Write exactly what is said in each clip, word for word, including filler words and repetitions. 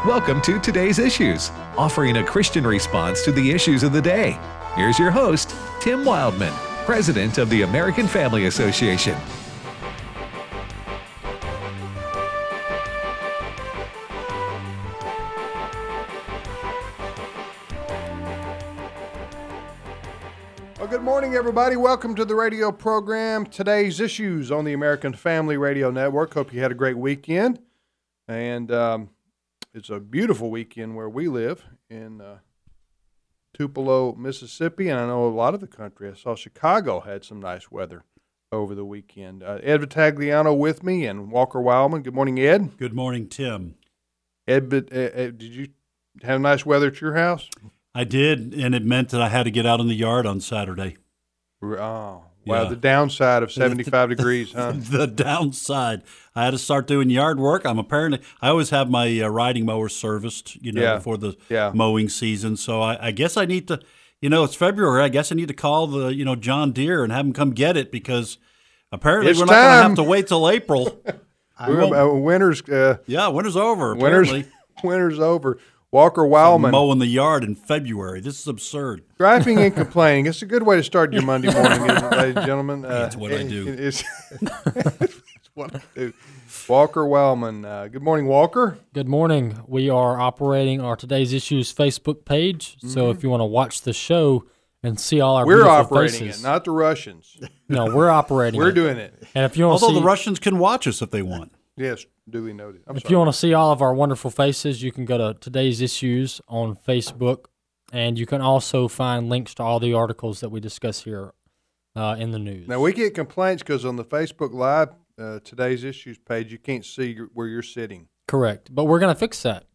Welcome to Today's Issues, offering a Christian response to the issues of the day. Here's your host, Tim Wildman, President of the American Family Association. Well, good morning, everybody. Welcome to the radio program, Today's Issues on the American Family Radio Network. Hope you had a great weekend. And um, it's a beautiful weekend where we live in uh, Tupelo, Mississippi. And I know a lot of the country. I saw Chicago had some nice weather over the weekend. Uh, Ed Vitagliano with me and Walker Wildman. Good morning, Ed. Good morning, Tim. Ed, but, uh, Ed, did you have nice weather at your house? I did, and it meant that I had to get out in the yard on Saturday. Oh, wow. Yeah. The downside of seventy-five degrees, huh? The downside. I had to start doing yard work. I'm apparently, I always have my uh, riding mower serviced, you know, Yeah. before the Yeah. mowing season. So I, I guess I need to, you know, it's February. I guess I need to call the, you know, John Deere and have him come get it because apparently It's we're not going to time. have to wait till April. I We're, won't- uh, winter's, uh, yeah, winter's over, winter's, apparently. winter's over. Walker Wildman. Mowing the yard in February. This is absurd. Griping and complaining. It's a good way to start your Monday morning, isn't it, ladies and gentlemen? Uh, That's what I do. it- It's, it's what I do. Walker Wildman. Uh, good morning, Walker. Good morning. We are operating our Today's Issues Facebook page. So if you want to watch the show and see all our We're beautiful operating faces, it, not the Russians. no, we're operating. We're it. doing it. And if you want to Although see, the Russians can watch us if they want. Yes, duly noted. I'm if sorry. you want to see all of our wonderful faces, you can go to Today's Issues on Facebook, and you can also find links to all the articles that we discuss here uh, in the news. Now, we get complaints because on the Facebook Live, uh, Today's Issues page, you can't see your, where you're sitting. Correct, but we're going to fix that.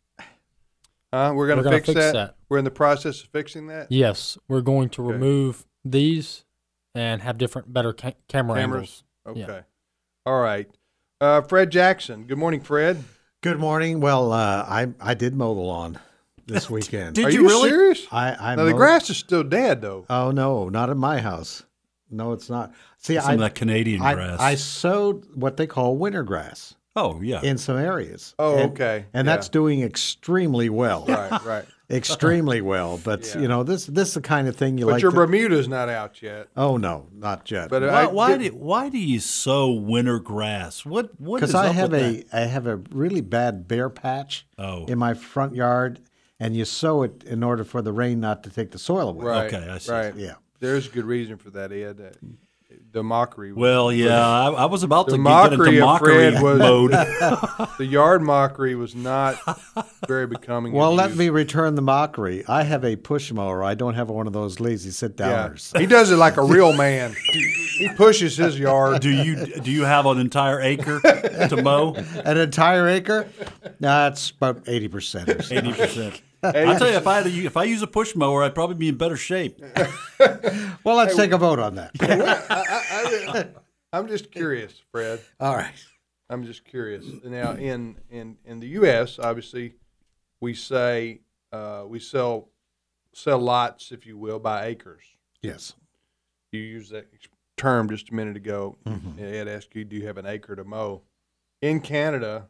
Uh, we're going We're to gonna fix, fix that? that. We're in the process of fixing that? Yes, we're going to Okay. remove these and have different, better ca- camera Cameras? angles. Okay. Yeah. All right. Uh, Fred Jackson. Good morning, Fred. Good morning. Well, uh, I I did mow the lawn this weekend. Did Are you you really? serious? I I Now, the mowed- grass is still dead, though. Oh no, not at my house. No, it's not. See, Some I of that Canadian I, grass. I sowed what they call winter grass oh, yeah. in some areas. Oh, And- okay. And Yeah. that's doing extremely well. Right, right. Extremely well. But Yeah. you know, this this is the kind of thing you But like. your to- Bermuda's not out yet. oh no, not yet. But Why, I why, did- do, why do you sow winter grass? What what is because I up have with a that? I have a really bad bare patch Oh. in my front yard, and you sow it in order for the rain not to take the soil away. Right. Okay, I see. Right. Yeah. There's good reason for that, Ed. Uh, the mockery. was- Well, yeah, I, I was about The to get mockery into of mockery Fred was- mode. The yard mockery was not very becoming. Well, of let you. me return the mockery. I have a push mower. I don't have one of those lazy sit Yeah. downers. He does it like a real man. He pushes his yard. do you do you have an entire acre to mow? An entire acre? That's about eighty percent. Eighty percent. I tell you, if I had to, if I use a push mower, I'd probably be in better shape. Well, let's take a vote on that. I, I, I'm just curious, Fred. All right. I'm just curious. Now, in in in the U S, obviously, we say uh, we sell sell lots, if you will, by acres. Yes. You used that term just a minute ago. Mm-hmm. Ed asked you, "Do you have an acre to mow?" In Canada,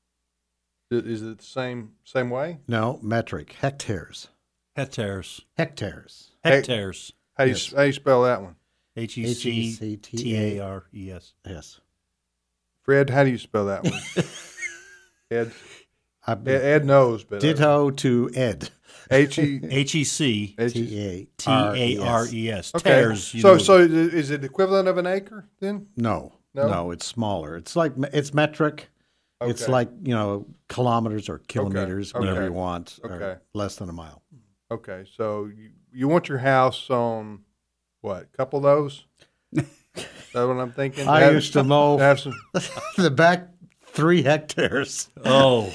i- is it the same same way? No, metric. Hectares. Hectares. Hectares. Hectares. How do you Yes. how do you spell that one? H e c t a r e s. Yes. Fred, how do you spell that one? Ed, I, Ed, Ed knows, but uh, ditto to Ed. H E H e c H- T A t a r e s. Okay. Tears. You So know. so is it equivalent of an acre then? No, No? no, it's smaller. It's like it's metric. It's Okay. like, you know, kilometers or kilometers, Okay. whatever you want, Okay. or less than a mile. Okay, so you, you want your house on what? A couple of those? Is that what I'm thinking? I Have- used to mow have some the back three hectares. oh,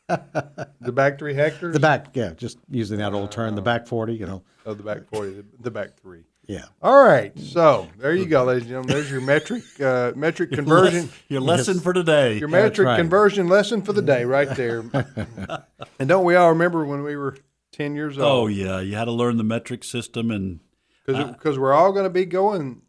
the back three hectares. The back, yeah, just using that old term, the back forty, you know. Oh, the back forty. The, the back three. Yeah. All right, so there you go, ladies and gentlemen. There's your metric uh, metric conversion. your lesson for today. Your metric right. conversion lesson for the day, right there. And don't we all remember when we were ten years Oh old? yeah, you had to learn the metric system, and Because we're all going to be going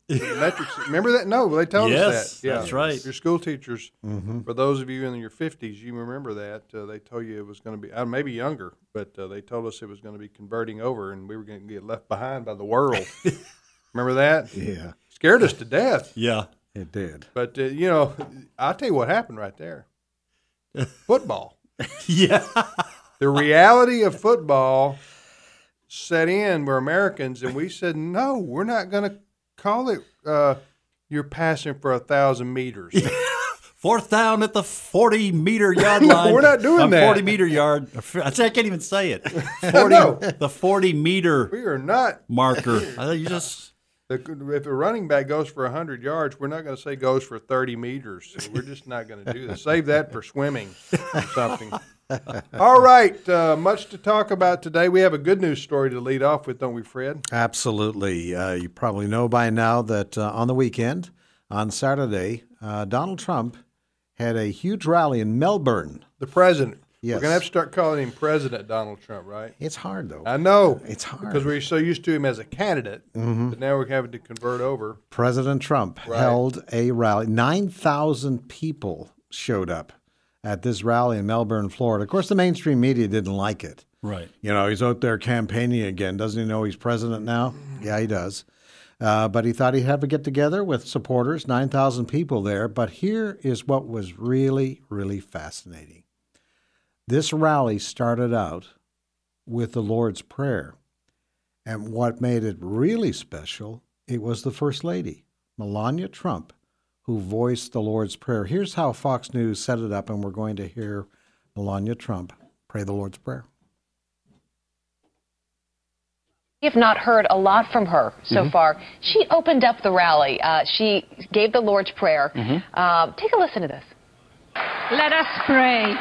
Metrics. Remember that? No, they told Yes, us that. Yeah, that's right. Your school teachers. Mm-hmm. For those of you in your fifties, you remember that. Uh, they told you it was going to be, uh, maybe younger, but uh, they told us it was going to be converting over and we were going to get left behind by the world. Remember that? Yeah, Scared us to death. Yeah. it did. But, uh, you know, I'll tell you what happened right there. Football. Yeah. The reality of football set in. We're Americans, and we said, no, we're not going to call it uh, you're passing for a thousand meters. Fourth down at the forty meter yard No, line. we're not doing Uh, that. forty meter yard. I say I can't even say it. forty, No. The forty meter We are not. marker. I think you just. The, if a running back goes for one hundred yards, we're not going to say goes for thirty meters. We're just not going to do that. Save that for swimming or something. All right. Uh, much to talk about today. We have a good news story to lead off with, don't we, Fred? Absolutely. Uh, you probably know by now that uh, on the weekend, on Saturday, uh, Donald Trump had a huge rally in Melbourne. The president. Yes. We're going to have to start calling him President Donald Trump, right? It's hard, though. I know. It's hard. Because we're so used to him as a candidate, Mm-hmm. but now we're having to convert over. President Trump Right. held a rally. nine thousand people showed up at this rally in Melbourne, Florida. Of course, the mainstream media didn't like it. Right. You know, he's out there campaigning again. Doesn't he know he's president now? Yeah, he does. Uh, but he thought he'd have a get-together with supporters, nine thousand people there. But here is what was really, really fascinating. This rally started out with the Lord's Prayer. And what made it really special, it was the First Lady, Melania Trump, who voiced the Lord's Prayer. Here's how Fox News set it up, and we're going to hear Melania Trump pray the Lord's Prayer. We have not heard a lot from her so Mm-hmm. far. She opened up the rally. Uh, she gave the Lord's Prayer. Mm-hmm. Uh, take a listen to this. Let us pray.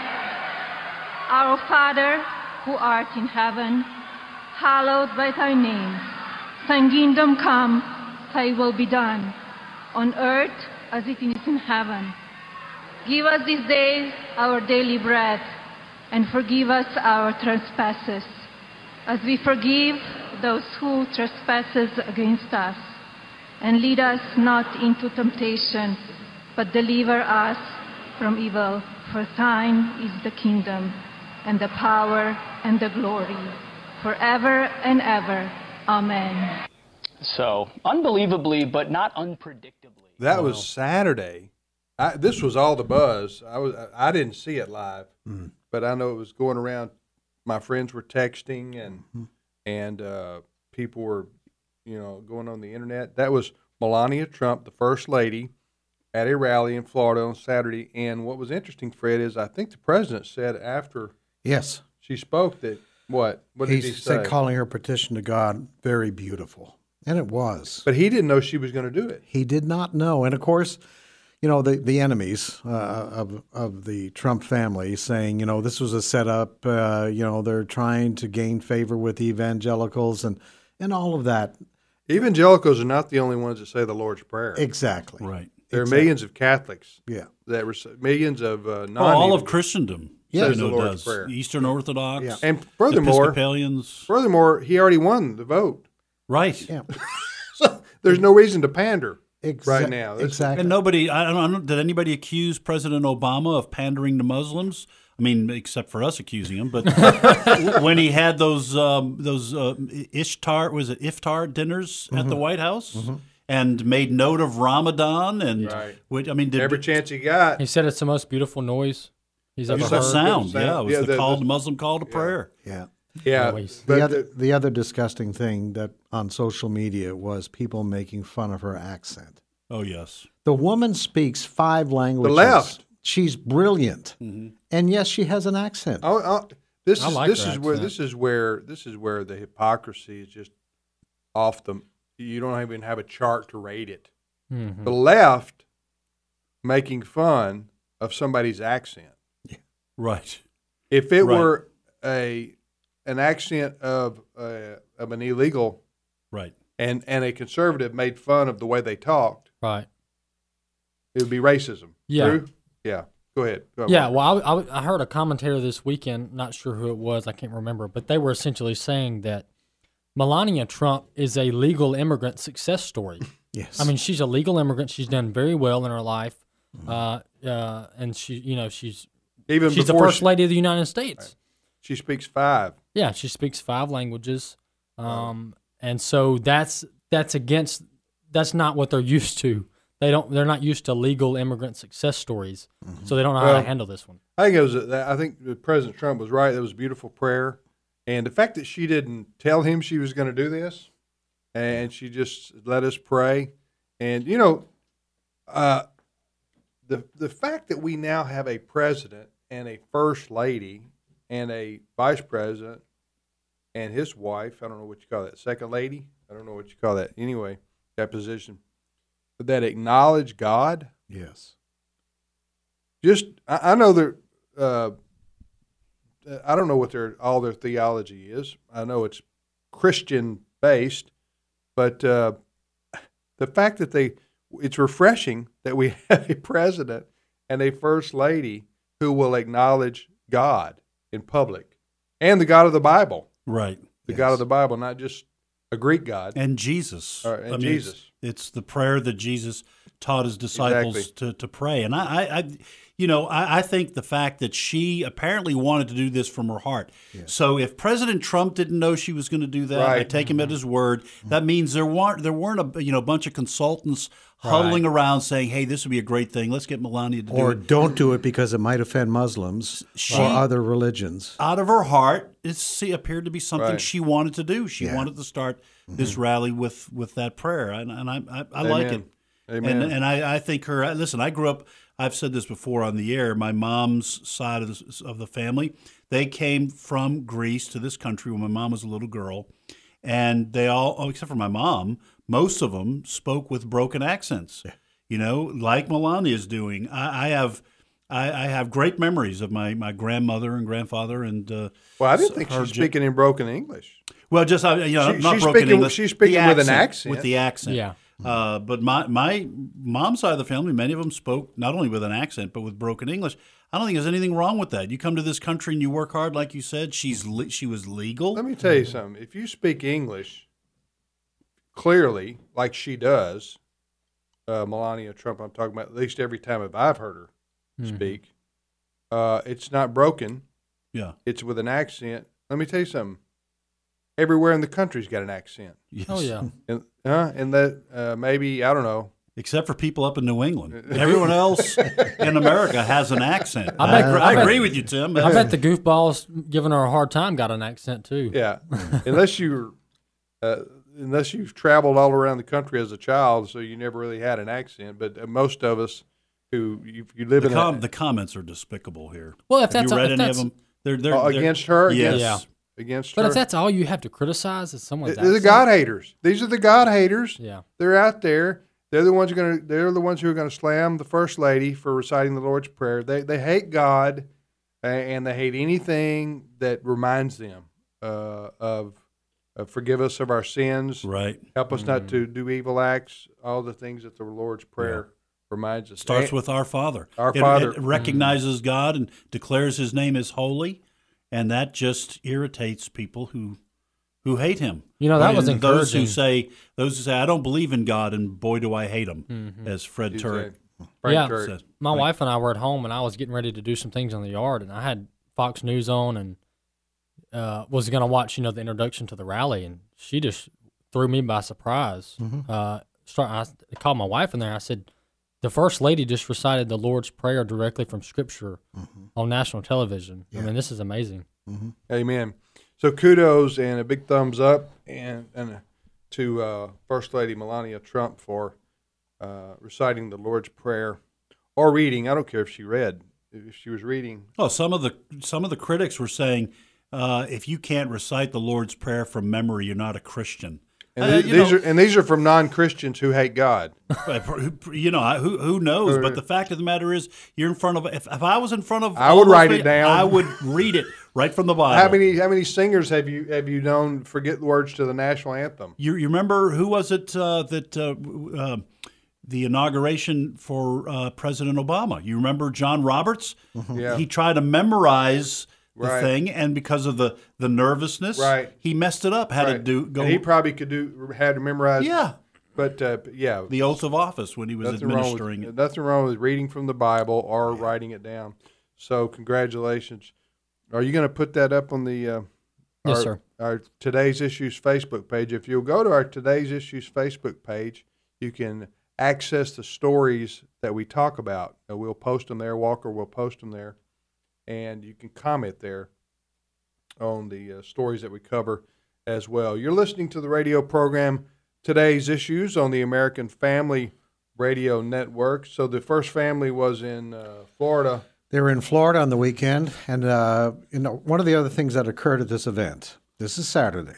Our Father, who art in heaven, hallowed be thy name. Thy kingdom come, thy will be done, on earth as it is in heaven. Give us this day our daily bread, and forgive us our trespasses, as we forgive those who trespasses against us. And lead us not into temptation, but deliver us from evil. For thine is the kingdom, and the power, and the glory, forever and ever. Amen. So, unbelievably, but not unpredictably. That was Saturday. I, this was all the buzz. I was I didn't see it live, Mm. but I know it was going around. My friends were texting, and Mm-hmm. and uh, people were, you know, going on the internet. That was Melania Trump, the First Lady, at a rally in Florida on Saturday. And what was interesting, Fred, is I think the president said after Yes. she spoke that what what He did he said say? calling her petition to God very beautiful. And it was. But he didn't know she was going to do it. He did not know. And of course, you know, the, the enemies uh, of, of the Trump family saying, you know, this was a setup, uh, you know, they're trying to gain favor with evangelicals and, and all of that. Evangelicals are not the only ones that say the Lord's Prayer. Exactly. Right. There are Exactly. millions of Catholics Yeah. that were millions of uh, non Well, all of Christendom. Yeah. you Says the know, Lord's does. Prayer. Eastern Orthodox. Yeah. And furthermore, Episcopalians. furthermore, he already won the vote. Right. Yeah. So there's no reason to pander Exa- right now. This- Exactly. And nobody, I don't, I don't, did anybody accuse President Obama of pandering to Muslims? I mean, except for us accusing him, but when he had those um, those uh, Ishtar, was it Iftar dinners at Mm-hmm. the White House, and made note of Ramadan, and Right. which, I mean, did, Every chance he got. He said it's the most beautiful noise he's ever it was heard. a sound, Sound. yeah, it was Yeah, the, the- call, the- Muslim call to prayer. Yeah. Yeah, Noise. but the, other, the- the other disgusting thing that on social media was people making fun of her accent. Oh yes, The woman speaks five languages. left. She's brilliant, Mm-hmm. and yes, she has an accent. oh, oh, this I is like this her is where accent. this is where this is where the hypocrisy is just off the. You don't even have a chart to rate it. Mhm. The left making fun of somebody's accent. right. If it Right. were a an accent of uh, of an illegal Right. and and a conservative made fun of the way they talked, Right. it would be racism. Yeah. True? Yeah. Go ahead. Go ahead. Yeah, well, I, I, I heard a commentator this weekend, not sure who it was, I can't remember, but they were essentially saying that Melania Trump is a legal immigrant success story. Yes. I mean, she's a legal immigrant. She's done very well in her life, uh, uh, and she, you know, she's Even she's the before first she, lady of the United States. she speaks five. Yeah, she speaks five languages, um, and so that's that's against that's not what they're used to. They don't. They're not used to legal immigrant success stories, so they don't know how Well, to handle this one. I think it was. a- I think that President Trump was right. That was a beautiful prayer, and the fact that she didn't tell him she was going to do this, and she just let us pray, and you know, uh, the the fact that we now have a president and a first lady and a vice president and his wife. I don't know what you call that, second lady. I don't know what you call that. Anyway, that position, but that acknowledge God. yes. Just I, I know that uh, I don't know what their all their theology is. I know it's Christian based, but uh, the fact that they it's refreshing that we have a president and a first lady who will acknowledge God in public and the God of the Bible, Right. the Yes. God of the Bible, not just a Greek God. And Jesus. All right, and I mean, it's- Jesus. It's, the prayer that Jesus taught his disciples Exactly. to, to pray. And I, I, I you know, I, I think the fact that she apparently wanted to do this from her heart. So if President Trump didn't know she was going to do that, I Right. take him at his word. That means there weren't there weren't a you know bunch of consultants huddling around saying, "Hey, this would be a great thing. Let's get Melania to do Or it." don't do it because it might offend Muslims She- or other religions. Out of her heart, it see, appeared to be something Right. she wanted to do. She Yeah. wanted to start this rally with, with that prayer, and, and I I, I like it. Amen. Amen. And and I, I think her. Listen, I grew up. I've said this before on the air. My mom's side of the, of the family, they came from Greece to this country when my mom was a little girl, and they all, oh, except for my mom, most of them spoke with broken accents. You know, like Melania's doing. I, I have. I, I have great memories of my, my grandmother and grandfather, and uh, Well, I didn't think her she's gen- speaking in broken English. well, just uh, you know, She- not she's broken speaking- English. she's the speaking with an accent. With the accent, Yeah. Uh, but my my mom's side of the family, many of them spoke not only with an accent but with broken English. I don't think there's anything wrong with that. You come to this country and you work hard, like you said. She's le- she was legal. Let me tell you something. If you speak English clearly, like she does, uh, Melania Trump, I'm talking about, at least every time if I've heard her speak, uh, it's not broken. Yeah. It's with an accent. Let me tell you something. Everywhere in the country's got an accent. Yes. Oh yeah. And, huh? and that uh, maybe, I don't know. Except for people up in New England. Everyone else in America has an accent. I I, bet- agree, I I bet- agree with you, Tim. I bet the goofballs giving her a hard time got an accent too. Yeah. unless you uh, unless you've traveled all around the country as a child, so you never really had an accent. But uh, most of us who, if you live the, in com- a, the comments are despicable here. Well, if Have that's you read if any that's, of them? They're, they're, Oh, they're- against her? Yes. Against- against but her. if that's all you have to criticize is someone's They're the accent, God haters. These are the God haters. Yeah. They're out there. They're the ones who are going to. They're the ones who are going to slam the first lady for reciting the Lord's Prayer. They they hate God, uh, and they hate anything that reminds them uh, of, of forgive us of our sins, Right. help us not to do evil acts. All the things that the Lord's Prayer reminds us. Starts And- with Our Father. Our It- Father. It recognizes God and declares His name is holy, and that just irritates people who who hate Him. You know, that And was those who encouraging. say those who say I don't believe in God, and boy do I hate Him, Mm-hmm. as Fred He's Turek. a- Frank Yeah. Turek. said. My Right. wife and I were at home, and I was getting ready to do some things in the yard, and I had Fox News on, and uh, was going to watch, you know, the introduction to the rally, and she just threw me by surprise. Uh, start, I called my wife in there. I said, "The First Lady just recited the Lord's Prayer directly from Scripture on national television. I mean, this is amazing." Amen. So kudos and a big thumbs up and and to uh, First Lady Melania Trump for uh, reciting the Lord's Prayer or reading. I don't care if she read. If she was reading, Oh, some of the some of the critics were saying, uh, if you can't recite the Lord's Prayer from memory, you're not a Christian. and Uh, th- you these know- are and these are from non-Christians who hate God. You know, who who knows? But the fact of the matter is, you're in front of. If, if I was in front of, I all would those write it people, down. I would read it right from the Bible. How many how many singers have you have you known forget the words to the national anthem? You, you remember who was it uh, that uh, uh, the inauguration for uh, President Obama? You remember John Roberts? Yeah. He tried to memorize the Right. thing, and because of the, the nervousness, Right. he messed it up. Had to Right. do go. And he probably could do had to memorize. yeah, But uh, yeah, The oath of office when he was nothing wrong administering with, it. Nothing wrong with reading from the Bible or writing it down. So congratulations. Are you going to put that up on the uh, Yes, our, sir. our Today's Issues Facebook page? If you'll go to our Today's Issues Facebook page, you can access the stories that we talk about. Uh, we'll post them there. Walker will post them there, and you can comment there on the uh, stories that we cover as well. You're listening to the radio program Today's Issues on the American Family Radio Network. So the first family was in uh, Florida. They were in Florida on the weekend, and uh, you know, one of the other things that occurred at this event, this is Saturday.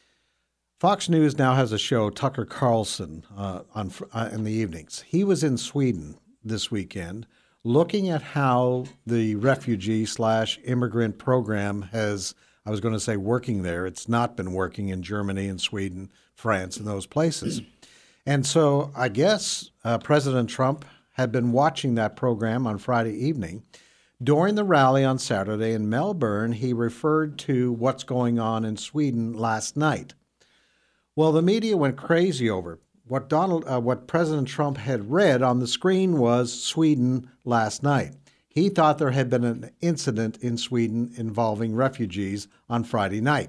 Fox News now has a show, Tucker Carlson, uh, on uh, in the evenings. He was in Sweden this weekend looking at how the refugee slash immigrant program has, I was going to say working there. It's not been working in Germany and Sweden, France, and those places. And so I guess uh, President Trump had been watching that program on Friday evening. During the rally on Saturday in Melbourne, he referred to what's going on in Sweden last night. Well, the media went crazy over it. What Donald, uh, what President Trump had read on the screen was Sweden last night. He thought there had been an incident in Sweden involving refugees on Friday night.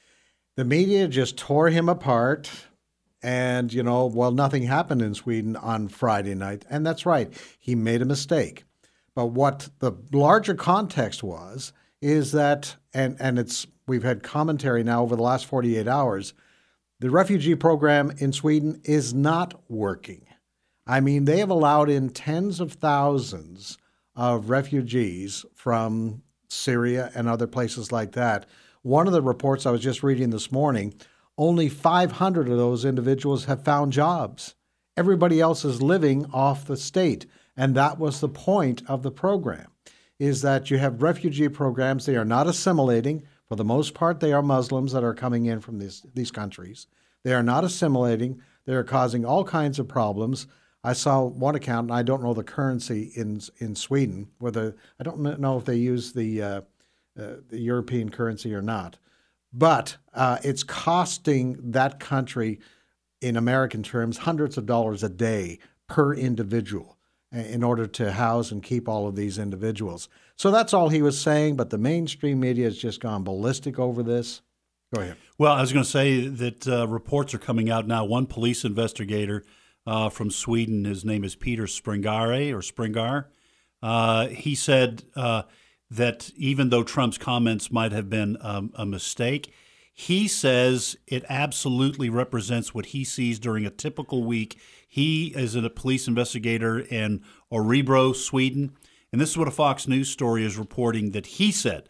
The media just tore him apart. And, you know, well, nothing happened in Sweden on Friday night. And that's right. He made a mistake. But what the larger context was is that, and, and it's we've had commentary now over the last forty-eight hours, the refugee program in Sweden is not working. I mean, they have allowed in tens of thousands of refugees from Syria and other places like that. One of the reports I was just reading this morning, only five hundred of those individuals have found jobs. Everybody else is living off the state. And that was the point of the program, is that you have refugee programs. They are not assimilating. For the most part, they are Muslims that are coming in from these, these countries. They are not assimilating. They are causing all kinds of problems. I saw one account, and I don't know the currency in in Sweden, whether I don't know if they use the, uh, uh, the European currency or not. But uh, it's costing that country, in American terms, hundreds of dollars a day per individual in order to house and keep all of these individuals. So that's all he was saying, but the mainstream media has just gone ballistic over this. Go ahead. Well, I was going to say that uh, reports are coming out now. One police investigator uh, from Sweden, his name is Peter Springare or Springar, uh, he said uh, that even though Trump's comments might have been um, a mistake, he says it absolutely represents what he sees during a typical week. He is a police investigator in Örebro, Sweden, and this is what a Fox News story is reporting that he said.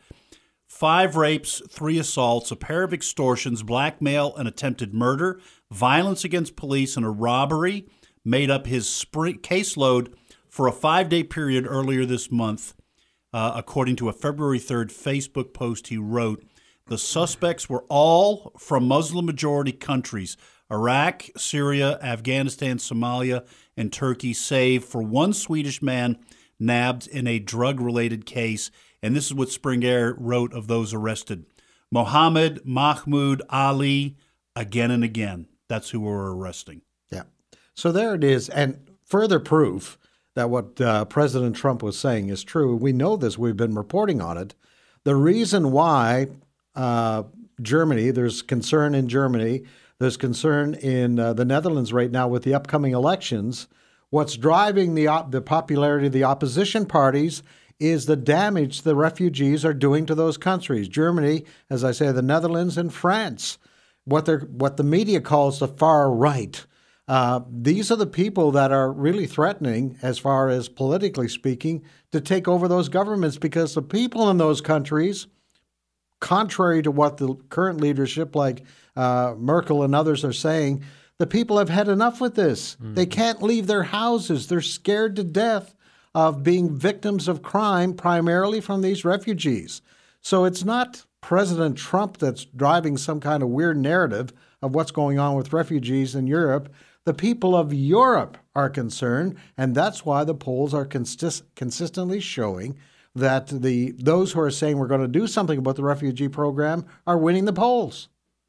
Five rapes, three assaults, a pair of extortions, blackmail, and attempted murder, violence against police, and a robbery made up his spring caseload for a five-day period earlier this month, uh, according to a February third Facebook post he wrote. The suspects were all from Muslim-majority countries, Iraq, Syria, Afghanistan, Somalia, and Turkey, save for one Swedish man nabbed in a drug-related case. And this is what Springer wrote of those arrested. Mohammed Mahmoud Ali, again and again. That's who we're arresting. Yeah. So there it is. And further proof that what uh, President Trump was saying is true. We know this. We've been reporting on it. The reason why uh, Germany, there's concern in Germany, there's concern in uh, the Netherlands right now with the upcoming elections. What's driving the op- the popularity of the opposition parties is the damage the refugees are doing to those countries. Germany, as I say, the Netherlands and France, what they're what the media calls the far right. Uh, these are the people that are really threatening, as far as politically speaking, to take over those governments, because the people in those countries, contrary to what the current leadership like uh, Merkel and others are saying, the people have had enough with this. Mm-hmm. They can't leave their houses. They're scared to death of being victims of crime, primarily from these refugees. So it's not President Trump that's driving some kind of weird narrative of what's going on with refugees in Europe. The people of Europe are concerned, and that's why the polls are consist- consistently showing that the those who are saying we're going to do something about the refugee program are winning the polls.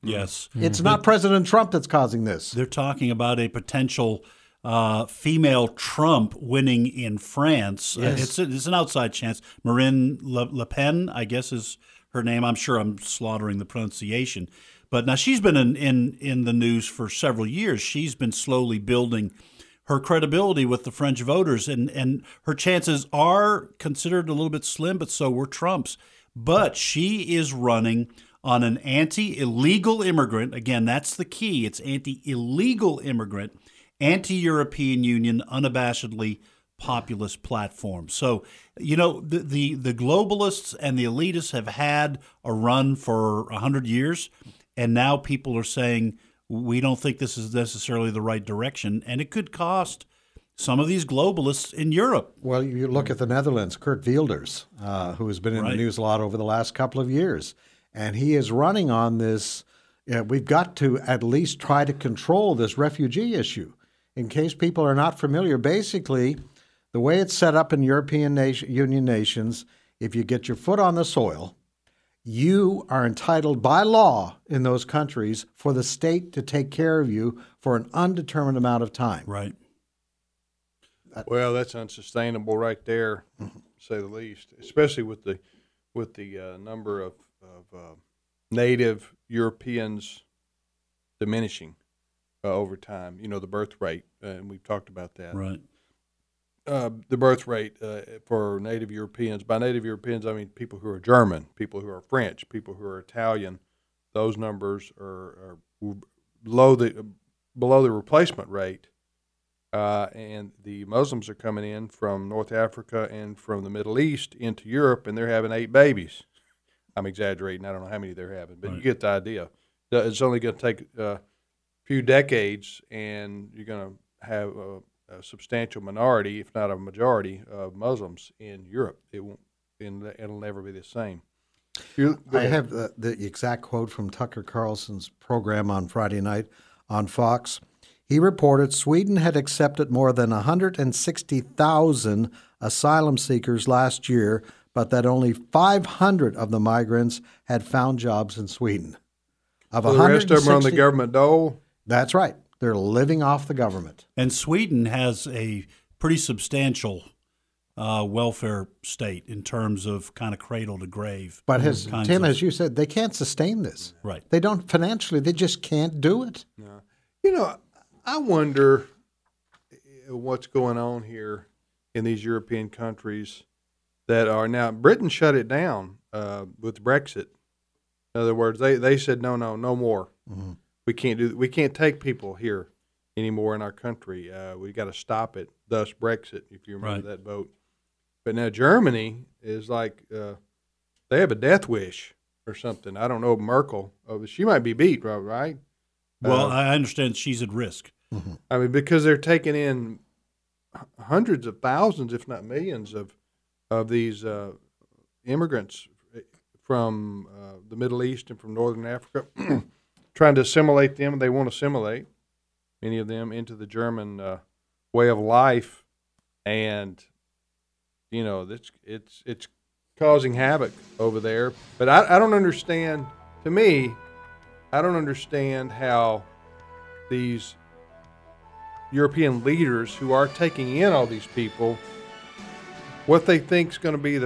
Yes. It's not President Trump that's causing this. They're talking about a potential uh, female Trump winning in France. Yes. Uh, it's, a, it's an outside chance. Marine Le, Le Pen, I guess, is her name. I'm sure I'm slaughtering the pronunciation. But now she's been in, in, in the news for several years. She's been slowly building her credibility with the French voters, and, and her chances are considered a little bit slim, but so were Trump's. But she is running on an anti-illegal immigrant. Again, that's the key. It's anti-illegal immigrant, anti-European Union, unabashedly populist platform. So, you know, the, the, the globalists and the elitists have had a run for one hundred years, and now people are saying, we don't think this is necessarily the right direction, and it could cost some of these globalists in Europe. Well, you look at the Netherlands, Kurt Wilders, uh, who has been in Right. the news a lot over the last couple of years, and he is running on this, you know, we've got to at least try to control this refugee issue. In case people are not familiar, basically, the way it's set up in European nation, Union nations, if you get your foot on the soil, you are entitled by law in those countries for the state to take care of you for an undetermined amount of time. Right. Well, that's unsustainable right there, to say the least. Especially with the with the uh, number of of uh, native Europeans diminishing uh, over time. You know, the birth rate, uh, and we've talked about that. Right. Uh, the birth rate uh, for native Europeans. By native Europeans, I mean people who are German, people who are French, people who are Italian. Those numbers are, are below the below the replacement rate. Uh, and the Muslims are coming in from North Africa and from the Middle East into Europe, and they're having eight babies. I'm exaggerating. I don't know how many they're having, but Right. you get the idea. It's only going to take a few decades, and you're going to have a, a substantial minority, if not a majority, of Muslims in Europe. It won't, and it'll never be the same. You, go I ahead. have the, the exact quote from Tucker Carlson's program on Friday night on Fox. He reported Sweden had accepted more than one hundred sixty thousand asylum seekers last year, but that only five hundred of the migrants had found jobs in Sweden. Of So the rest of them are on the one hundred sixty government dole. That's right. They're living off the government. And Sweden has a pretty substantial uh, welfare state in terms of kind of cradle to grave. But as kinds Tim, of- as you said, they can't sustain this. Right. They don't financially. They just can't do it. You know, I wonder what's going on here in these European countries that are now. Britain shut it down uh, with Brexit. In other words, they, they said no, no, no more. Mm-hmm. We can't do. We can't take people here anymore in our country. Uh, we got to stop it. Thus, Brexit. If you remember Right. that vote. But now Germany is like uh, they have a death wish or something. I don't know Merkel. Oh, she might be beat, right? Well, Uh, I understand she's at risk. I mean, because they're taking in h- hundreds of thousands, if not millions, of of these uh, immigrants from uh, the Middle East and from Northern Africa, trying to assimilate them. They won't assimilate many of them into the German uh, way of life, and you know, it's it's it's causing havoc over there. But I, I don't understand. To me, I don't understand how these European leaders who are taking in all these people, what they think is going to be the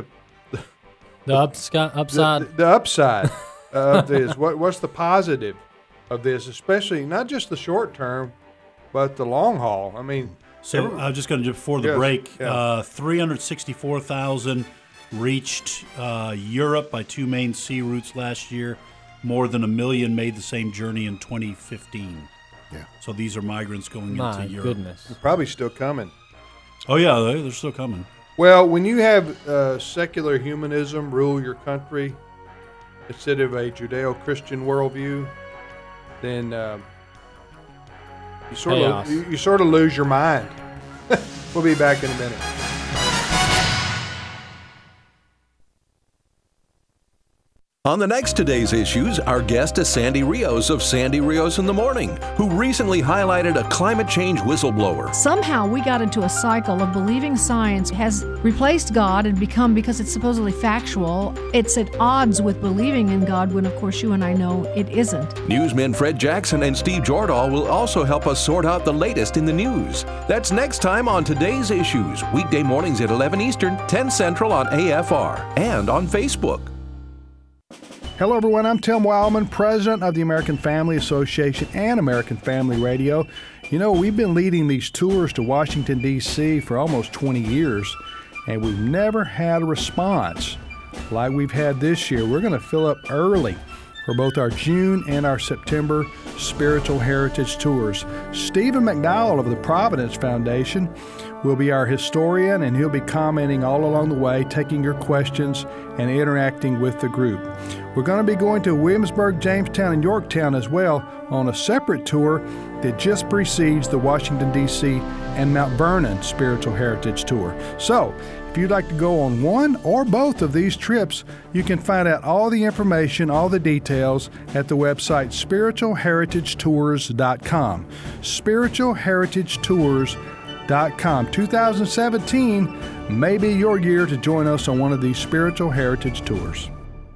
The upsky, upside. the, the upside of this. What what's the positive of this, especially not just the short term, but the long haul. I mean, So every- I was just going to, before the Yes, break, yeah. uh, three hundred sixty-four thousand reached uh, Europe by two main sea routes last year. More than a million made the same journey in twenty fifteen. Yeah. So these are migrants going My into Europe. goodness. probably still coming. Oh, yeah, they- they're still coming. Well, when you have uh, secular humanism rule your country instead of a Judeo-Christian worldview, then uh, you sort Chaos. of you, you sort of lose your mind. We'll be back in a minute. On the next Today's Issues, our guest is Sandy Rios of Sandy Rios in the Morning, who recently highlighted a climate change whistleblower. Somehow we got into a cycle of believing science has replaced God and become, because it's supposedly factual, it's at odds with believing in God when, of course, you and I know it isn't. Newsmen Fred Jackson and Steve Jordahl will also help us sort out the latest in the news. That's next time on Today's Issues, weekday mornings at eleven Eastern, ten Central on A F R, and on Facebook. Hello, everyone. I'm Tim Wildman, president of the American Family Association and American Family Radio. You know, we've been leading these tours to Washington, D C for almost twenty years, and we've never had a response like we've had this year. We're going to fill up early for both our June and our September Spiritual Heritage Tours. Stephen McDowell of the Providence Foundation will be our historian, and he'll be commenting all along the way, taking your questions and interacting with the group. We're going to be going to Williamsburg, Jamestown, and Yorktown as well on a separate tour that just precedes the Washington, D C and Mount Vernon Spiritual Heritage Tour. So, if you'd like to go on one or both of these trips, you can find out all the information, all the details at the website spiritual heritage tours dot com. spiritual heritage tours dot com. two thousand seventeen may be your year to join us on one of these Spiritual Heritage Tours.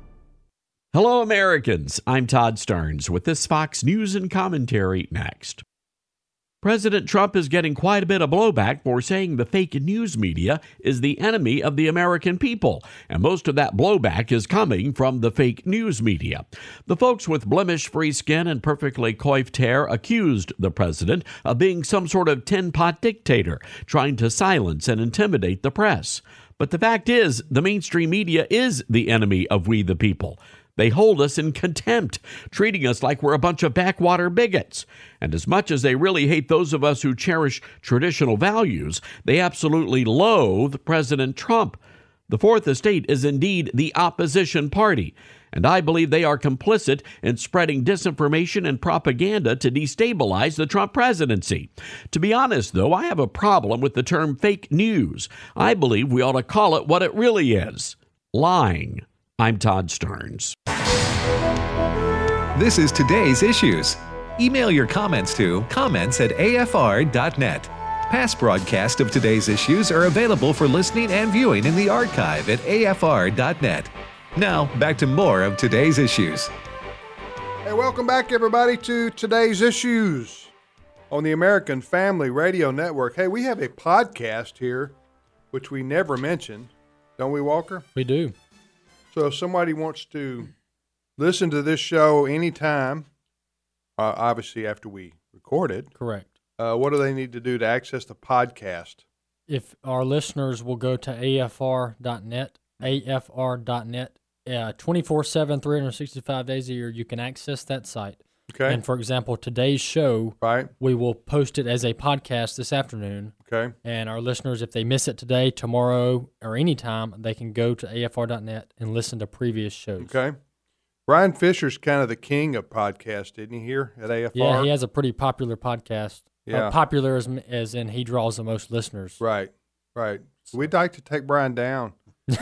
Hello, Americans. I'm Todd Stearns with this Fox News and Commentary next. President Trump is getting quite a bit of blowback for saying the fake news media is the enemy of the American people, and most of that blowback is coming from the fake news media. The folks with blemish-free skin and perfectly coiffed hair accused the president of being some sort of tin-pot dictator, trying to silence and intimidate the press. But the fact is, the mainstream media is the enemy of we the people. They hold us in contempt, treating us like we're a bunch of backwater bigots. And as much as they really hate those of us who cherish traditional values, they absolutely loathe President Trump. The Fourth Estate is indeed the opposition party, and I believe they are complicit in spreading disinformation and propaganda to destabilize the Trump presidency. To be honest, though, I have a problem with the term fake news. I believe we ought to call it what it really is: lying. I'm Todd Stearns. This is Today's Issues. Email your comments to comments at A F R dot net. Past broadcasts of Today's Issues are available for listening and viewing in the archive at A F R dot net. Now, back to more of Today's Issues. Hey, welcome back, everybody, to Today's Issues on the American Family Radio Network. Hey, we have a podcast here, which we never mention. Don't we, Walker? We do. So if somebody wants to listen to this show anytime, uh, obviously after we record it. Correct. Uh, what do they need to do to access the podcast? If our listeners will go to A F R dot net, A F R dot net, uh, twenty-four seven, three hundred sixty-five days a year, you can access that site. Okay. And for example, today's show, right, we will post it as a podcast this afternoon. Okay. And our listeners, if they miss it today, tomorrow, or anytime, they can go to A F R dot net and listen to previous shows. Okay. Brian Fisher's kind of the king of podcasts, isn't he, here at A F R? Yeah, he has a pretty popular podcast. Yeah. Uh, popular as, as in he draws the most listeners. Right, right. So we'd like to take Brian down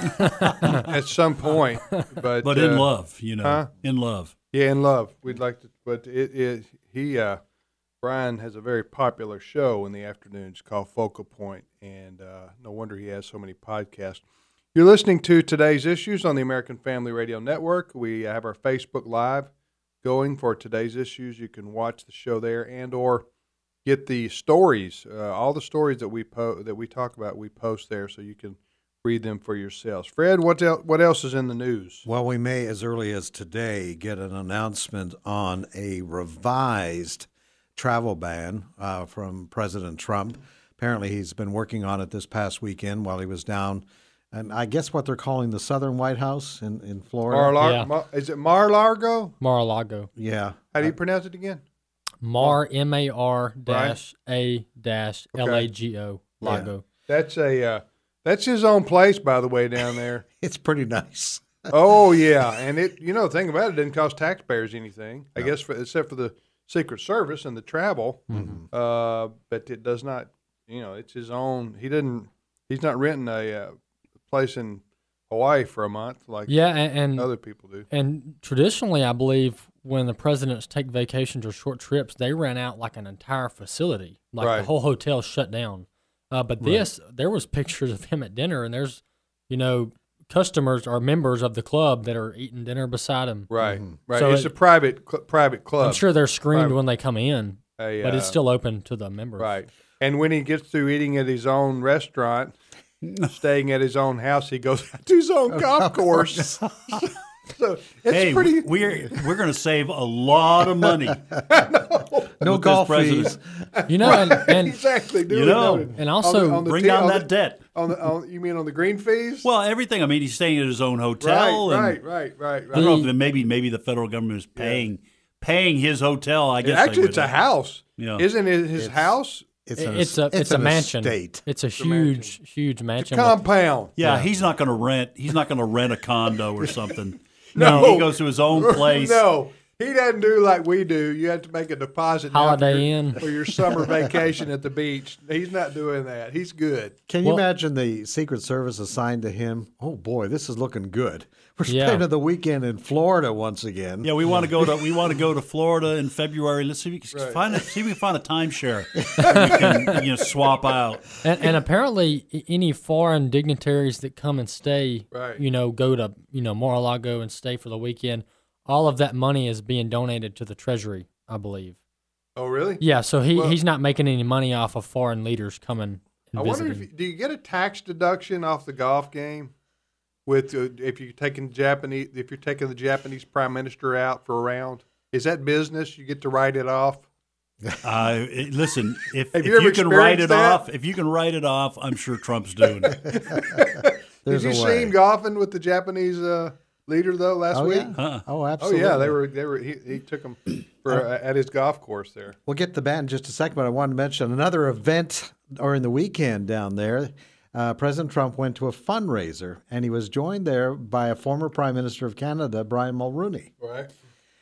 at some point. But, but in uh, love, you know, huh? in love. Yeah, in love. We'd like to, but it, it he, uh, Brian has a very popular show in the afternoons called Focal Point, and uh, no wonder he has so many podcasts. You're listening to Today's Issues on the American Family Radio Network. We have our Facebook Live going for Today's Issues. You can watch the show there and or get the stories, uh, all the stories that we po- that we talk about, we post there, so you can read them for yourselves. Fred, what el- what else is in the news? Well, we may, as early as today, get an announcement on a revised travel ban uh, from President Trump. Apparently, he's been working on it this past weekend while he was down, and I guess what they're calling the Southern White House in, in Florida. Mar-a-Lar- Yeah. Mar- is it Mar-a-Lago? Mar-a-Lago. Yeah. How do you pronounce it again? Mar, M A R dash A dash L A G O, Lago. That's a uh, that's his own place, by the way, down there. It's pretty nice. Oh yeah, and it you know the thing about it, it didn't cost taxpayers anything, I guess, for, except for the Secret Service and the travel. Mm-hmm. Uh, but it does not, you know, it's his own. He didn't. He's not renting a uh, place in Hawaii for a month, like yeah, and, and other people do. And traditionally, I believe when the presidents take vacations or short trips, they rent out like an entire facility, like Right. the whole hotel shut down. Uh, but this, there was pictures of him at dinner, and there's, you know, customers or members of the club that are eating dinner beside him. Right, right. So it's it- a private cl- private club. I'm sure they're screened Private. when they come in, A, but it's uh, still open to the members. Right. And when he gets through eating at his own restaurant, staying at his own house, he goes to his own golf course. So it's hey, pretty. we're we're going to save a lot of money. No with golf this fees. president. You know, and, and exactly. Do You it, know, do it. and also On the- on the bring t- down on that the- debt. On the, on, you mean on the green fees? Well, everything. I mean, he's staying at his own hotel. right, and right, right, right, I right. don't know if the- maybe maybe the federal government is paying paying his hotel. I guess they Actually, would. it's a house. Yeah. Isn't it his It's- house? It's, it- an, it's a it's it's a an mansion. estate. It's a a huge, huge mansion. with- Compound. Yeah, he's not going to rent. He's not going to rent a condo or something. No. he goes to his own place. No, he doesn't do like we do. You have to make a deposit now Holiday for your, Inn. for your summer vacation at the beach. He's not doing that. He's good. Can you Well- imagine the Secret Service assigned to him? Oh boy, this is looking good. We're Yeah. spending the weekend in Florida once again. Yeah, we want to go to we want to go to Florida in February. Let's see if we can Right. find a, see if we can find a timeshare we can you know swap out. And, and apparently, i- any foreign dignitaries that come and stay, Right. you know, go to you know Mar-a-Lago and stay for the weekend. All of that money is being donated to the Treasury, I believe. Oh, really? Yeah, so he, Well- he's not making any money off of foreign leaders coming and I wonder visiting. if do you get a tax deduction off the golf game with uh, if you're taking Japanese if you're taking the Japanese prime minister out for a round? Is that business? You get to write it off. Uh, it- listen, if, Have if you you, ever can write it experienced that? off, if you can write it off, I'm sure Trump's doing it. There's Did you a see way. him golfing with the Japanese uh, leader though last Oh week? yeah. Huh. Oh Oh absolutely. yeah, they were they were he, he took them for uh, at his golf course there. We'll get to the band in just a second, but I wanted to mention another event during the weekend down there. Uh, President Trump went to a fundraiser, and he was joined there by a former Prime Minister of Canada, Brian Mulroney. Right.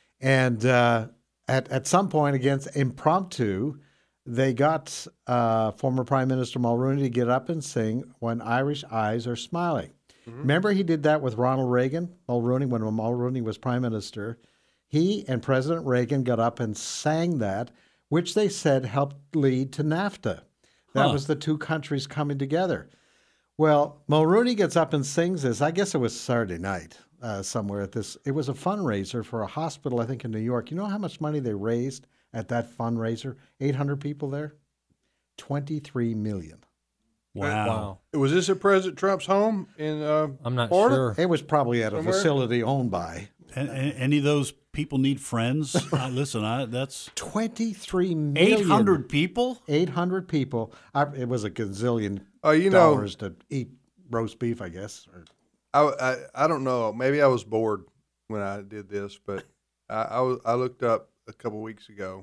And uh, at at some point, against impromptu, they got uh, former Prime Minister Mulroney to get up and sing "When Irish Eyes Are Smiling." Remember, he did that with Ronald Reagan, Mulroney, when Mulroney was Prime Minister. He and President Reagan got up and sang that, which they said helped lead to NAFTA. That Huh. was the two countries coming together. Well, Mulroney gets up and sings this. I guess it was Saturday night uh, somewhere at this. It was a fundraiser for a hospital, I think, in New York. You know how much money they raised at that fundraiser? eight hundred people there? twenty-three million. Wow. Wow. Was this at President Trump's home in uh, I'm not Florida? sure. It was probably at a Somewhere? facility owned by And, and any of those people need friends? uh, listen, I, that's twenty-three million. eight hundred people. eight hundred people. I, it was a gazillion Oh, you know, dollars to eat roast beef, I guess. Or, I, I I don't know. Maybe I was bored when I did this, but I I, was, I looked up a couple weeks ago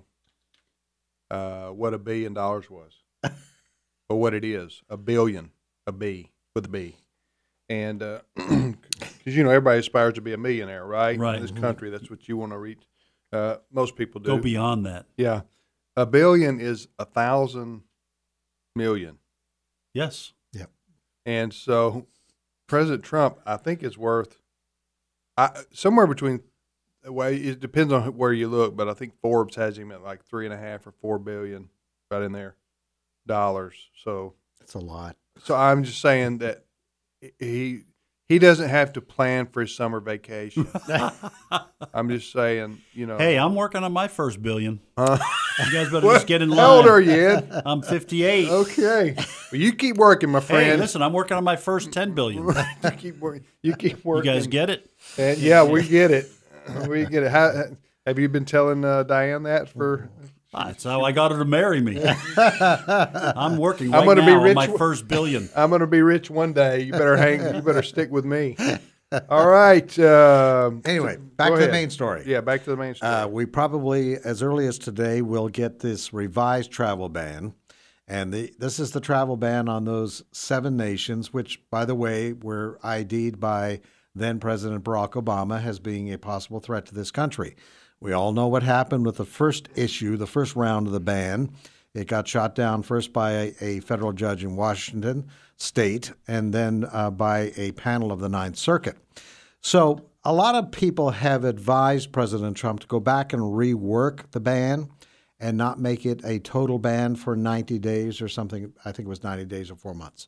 uh, what a billion dollars was, or what it is. A billion, a B with a B, and because you know everybody aspires to be a millionaire, right? Right. In this country, that's what you want to reach. Uh, most people do. Go beyond that. Yeah, a billion is a thousand million. Yes. And so President Trump, I think, is worth I, somewhere between, well, it depends on where you look, but I think Forbes has him at like three and a half or four billion, right in there, dollars. So that's a lot. So I'm just saying that he he doesn't have to plan for his summer vacation. I'm just saying, you know. Hey, I'm working on my first billion. Uh, you guys better what- just get in line. How old are you, Ed? I'm fifty-eight. Okay. Well, you keep working, my friend. Hey, listen, I'm working on my first ten billion. you keep working. You keep You working. guys get it? And, yeah, we get it. We get it. How, have you been telling uh, Diane that for? That's how I got her to marry me. I'm working right I'm gonna now be rich on my one- first billion. I'm going to be rich one day. You better hang. You better stick with me. All right. Um, Anyway, back go to the ahead. main story. Yeah, back to the main story. Uh, we probably, as early as today, will get this revised travel ban. And the, this is the travel ban on those seven nations, which, by the way, were I D'd by then President Barack Obama as being a possible threat to this country. We all know what happened with the first issue, the first round of the ban. It got shot down first by a, a federal judge in Washington State and then uh, by a panel of the Ninth Circuit. So a lot of people have advised President Trump to go back and rework the ban and not make it a total ban for ninety days or something. I think it was ninety days or four months.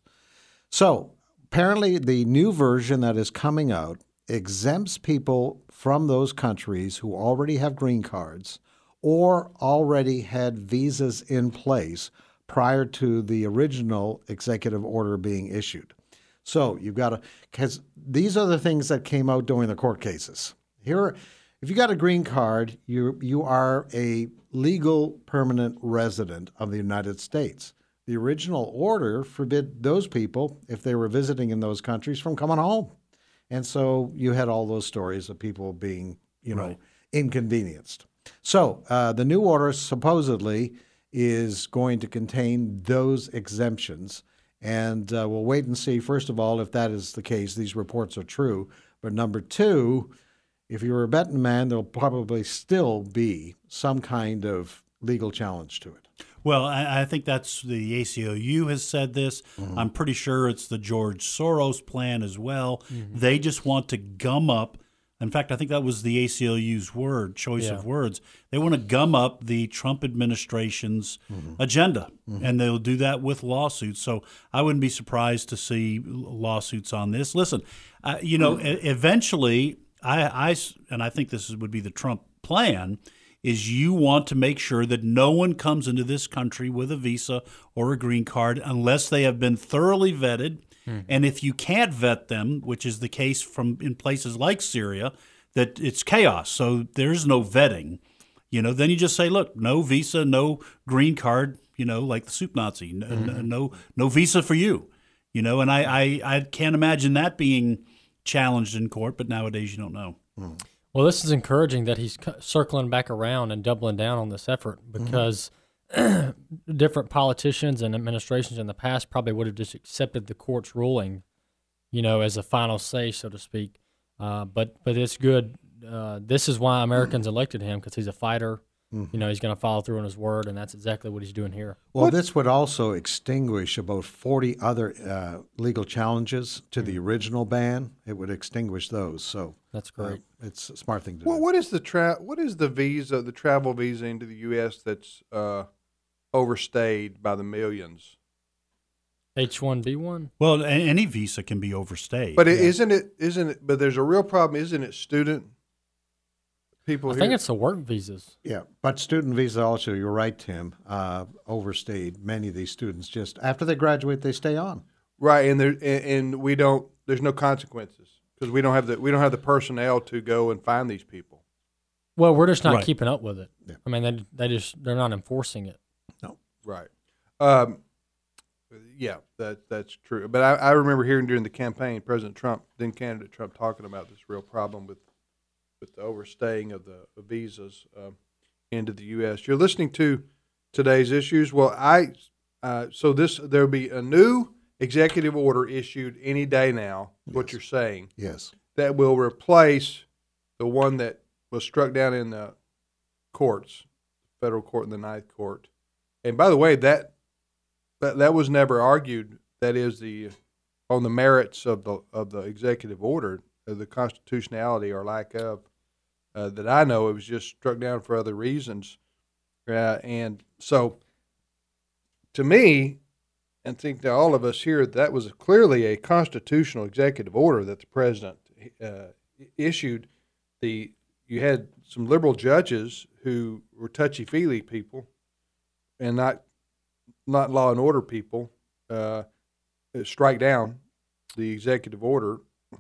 So apparently the new version that is coming out exempts people from those countries who already have green cards or already had visas in place prior to the original executive order being issued. So you've got to, because these are the things that came out during the court cases. Here, if you got a green card, you you are a legal permanent resident of the United States. The original order forbid those people, if they were visiting in those countries, from coming home. And so you had all those stories of people being, you know, right. inconvenienced. So uh, the new order supposedly is going to contain those exemptions. And uh, we'll wait and see, first of all, if that is the case, these reports are true. But number two, if you're a betting man, there'll probably still be some kind of legal challenge to it. Well, I, I think that's the A C L U has said this. Mm-hmm. I'm pretty sure it's the George Soros plan as well. Mm-hmm. They just want to gum up. In fact, I think that was the A C L U's word, choice yeah. of words. They want to gum up the Trump administration's mm-hmm. agenda, mm-hmm. and they'll do that with lawsuits. So I wouldn't be surprised to see lawsuits on this. Listen, uh, you know, mm-hmm. eventually, I, I, and I think this would be the Trump plan, is you want to make sure that no one comes into this country with a visa or a green card unless they have been thoroughly vetted. Hmm. And if you can't vet them, which is the case from in places like Syria, that it's chaos. So there's no vetting, you know, then you just say, look, no visa, no green card, you know, like the soup Nazi, no, mm-hmm. no, no visa for you, you know, and I, I, I can't imagine that being challenged in court, but nowadays you don't know. Hmm. Well, this is encouraging that he's circling back around and doubling down on this effort because mm-hmm. different politicians and administrations in the past probably would have just accepted the court's ruling, you know, as a final say, so to speak. Uh, but but it's good. Uh, this is why Americans elected him, because he's a fighter. Mm-hmm. You know, he's going to follow through on his word, and that's exactly what he's doing here. Well, what? This would also extinguish about forty other uh, legal challenges to mm-hmm. the original ban. It would extinguish those. So that's great. Uh, it's a smart thing to well, do. What is the tra- What is the visa, the travel visa into the U S that's uh, overstayed by the millions? H one B one. Well, any visa can be overstayed. But yeah. isn't it? Isn't it? But there's a real problem. Isn't it student? People I here. think it's the work visas. Yeah, but student visa also, you're right, Tim, uh, overstayed. Many of these students just, after they graduate, they stay on. Right, and there and, and we don't, there's no consequences because we don't have the we don't have the personnel to go and find these people. Well, we're just not right. keeping up with it. Yeah. I mean, they they just they're not enforcing it. No. Right. Um, yeah, that that's true. But I, I remember hearing during the campaign, President Trump, then candidate Trump, talking about this real problem with with the overstaying of the of visas uh, into the U S. You're listening to Today's Issues. Well, I uh, so this there'll be a new executive order issued any day now. Yes. What you're saying? Yes. That will replace the one that was struck down in the courts, federal court and the Ninth Court. And by the way, that that that was never argued. That is the on the merits of the of the executive order. The constitutionality or lack of uh, that I know. It was just struck down for other reasons. Uh, and so to me, and think to all of us here, that was clearly a constitutional executive order that the president uh, issued. The you had some liberal judges who were touchy-feely people and not not law and order people uh, strike down the executive order.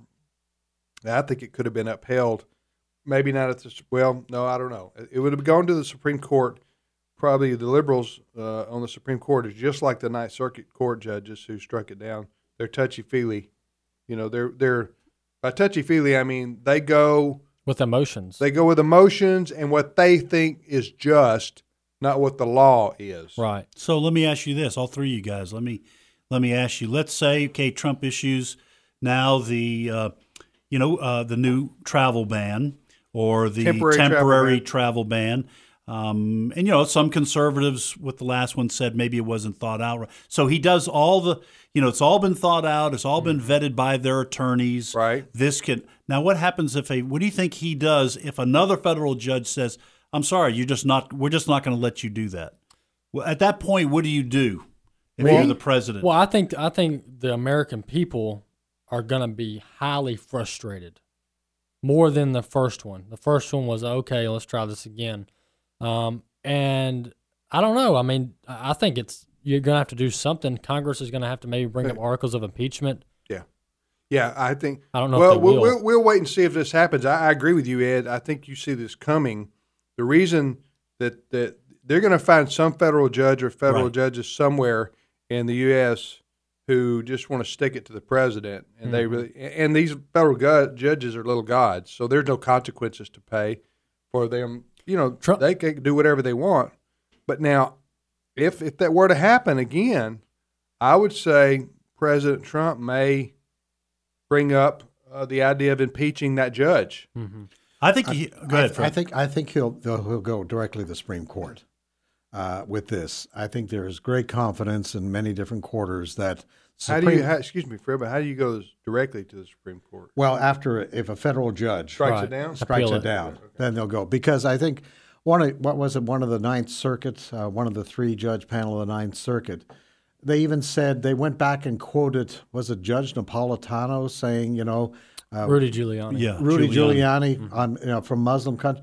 I think it could have been upheld, maybe not at the, well, no, I don't know. It would have gone to the Supreme Court. Probably the liberals uh, on the Supreme Court is just like the Ninth Circuit Court judges who struck it down. They're touchy-feely. You know, they're, they're by touchy-feely, I mean they go. With emotions. They go with emotions and what they think is just, not what the law is. Right. So let me ask you this, all three of you guys. Let me, let me ask you, let's say, okay, Trump issues now the uh, – you know, uh, the new travel ban or the temporary, temporary travel ban. travel ban. Um, and, you know, some conservatives with the last one said maybe it wasn't thought out. So he does all the, you know, it's all been thought out. It's all been vetted by their attorneys. Right. This can, now what happens if a, what do you think he does if another federal judge says, I'm sorry, you're just not, we're just not going to let you do that? Well, at that point, what do you do if Well- you're the president? Well, I think I think the American people are going to be highly frustrated, more than the first one. The first one was, okay, let's try this again. Um, and I don't know. I mean, I I think it's you're going to have to do something. Congress is going to have to maybe bring up articles of impeachment. Yeah. Yeah, I think. I don't know Well, if they we'll, will. we'll we'll wait and see if this happens. I, I agree with you, Ed. I think you see this coming. The reason that that they're going to find some federal judge or federal Right. judges somewhere in the U S who just want to stick it to the president, and they Mm-hmm. really and these federal go- judges are little gods, so there's no consequences to pay for them. You know, Trump- they can do whatever they want. But now, if if that were to happen again, I would say President Trump may bring up uh, the idea of impeaching that judge. Mm-hmm. I think he, go ahead, I, Fred. I think I think he'll they'll- he'll go directly to the Supreme Court uh, with this. I think there is great confidence in many different quarters that How Supreme, do you? How, excuse me, Fred, but how do you go directly to the Supreme Court? well after if a federal judge Strikes Right. it down. strikes Appeal it it. down, then they'll go because I think one of what was it one of the Ninth Circuit, uh, one of the three judge panel of the Ninth Circuit. They even said they went back and quoted was it Judge Napolitano saying you know uh, Rudy Giuliani. yeah, Rudy Giuliani. Giuliani, on you know from Muslim country.